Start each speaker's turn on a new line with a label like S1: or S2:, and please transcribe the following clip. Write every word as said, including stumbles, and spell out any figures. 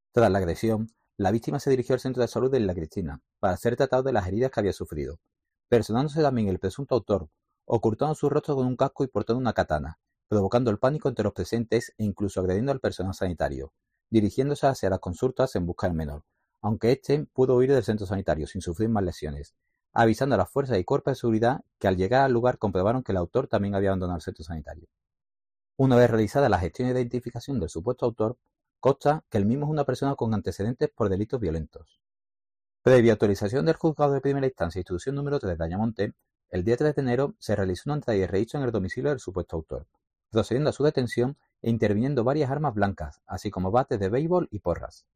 S1: Tras la agresión, la víctima se dirigió al centro de salud de Isla Cristina para ser tratado de las heridas que había sufrido, personándose también el presunto autor, ocultando su rostro con un casco y portando una katana, provocando el pánico entre los presentes e incluso agrediendo al personal sanitario, dirigiéndose hacia las consultas en busca del menor, aunque éste pudo huir del centro sanitario sin sufrir más lesiones, avisando a las fuerzas y cuerpos de seguridad que al llegar al lugar comprobaron que el autor también había abandonado el centro sanitario. Una vez realizada la gestión de identificación del supuesto autor, consta que el mismo es una persona con antecedentes por delitos violentos. Previa autorización del Juzgado de Primera Instancia Instrucción número tres de Ayamonte, el día tres de enero se realizó una entrada y registro en el domicilio del supuesto autor, procediendo a su detención e interviniendo varias armas blancas, así como bates de béisbol y porras.